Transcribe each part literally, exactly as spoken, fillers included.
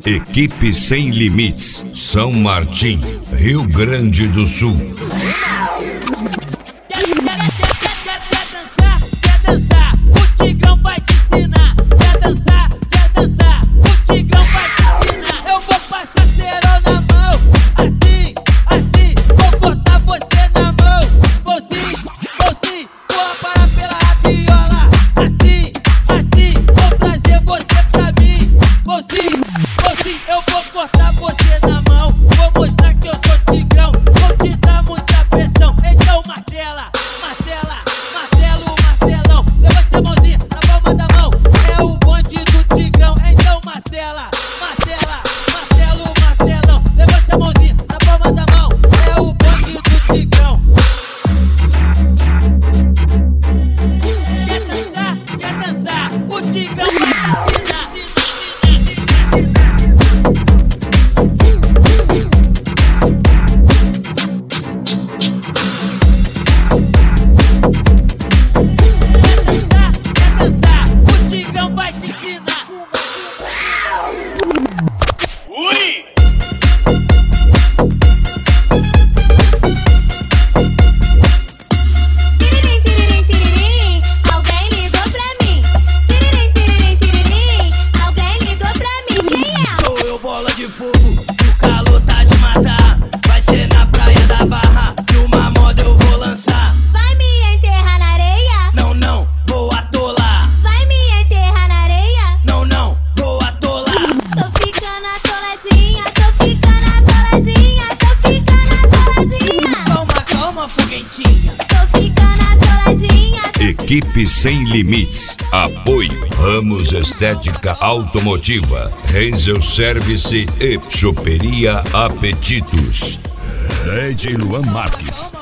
Equipe Sem Limites, São Martim, Rio Grande do Sul. Quer, quer, quer, quer, quer dançar? Quer dançar? O Tigrão vai te ensinar. Quer dançar? Quer dançar? O Tigrão vai te ensinar. Eu vou passar cerol na mão, assim, assim. Vou cortar você na mão, vou sim, vou sim. Vou parar pela rabiola, assim, assim. Vou trazer você pra mim, vou sim, vou sim. Eu vou cortar você na mão, vou mostrar que eu sou Tigrão. Vou te dar muita pressão, então martela, martela, martelo, martelão. Levante a mãozinha na palma da mão, é o bonde do Tigrão. Então martela, martela, martelo, martelão. Levante a mãozinha na palma da mão, é o bonde do Tigrão. Quer dançar? Quer dançar? O Tigrão vai te ensinar. Equipe Sem Limites, apoio Ramos Estética Automotiva, Renzel Service e Choperia Apetitos. D J Luan Marques.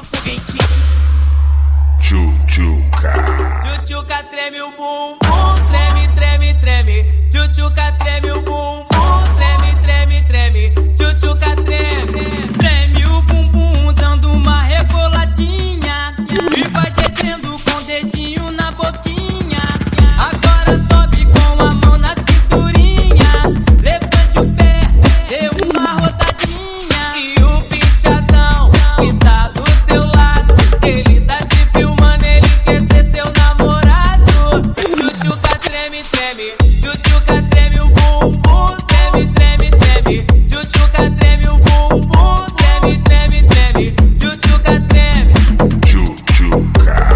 Tchutchuca. Tchutchuca treme o bumbum, treme, treme, treme. Tchutchuca treme o bumbum, treme, treme, treme. Tchutchuca treme, treme o bumbum, dando uma reboladinha e vai descendo com o dedinho na boquinha. Agora sobe com a mão na cinturinha, levante o pé, dê uma rodadinha. E o bichadão que tá do seu lado, ele tá te filmando, ele quer ser seu namorado. Tchutchuca treme, treme, tchutchuca treme o bumbum, treme, treme, treme. Tchutchuca treme o bumbum, treme, treme, treme. Tchutchuca treme. Tchutchuca.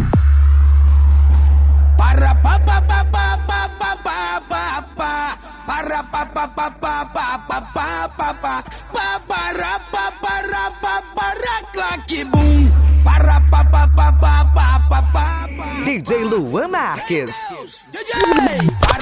Para pa pa pa pa pa pa pa pa pa. Para pa pa pa pa pa pa pa pa pa. Pa para pa para pa para claque bum. Para pa pa pa pa pa pa pa. D J Luan Marques. D J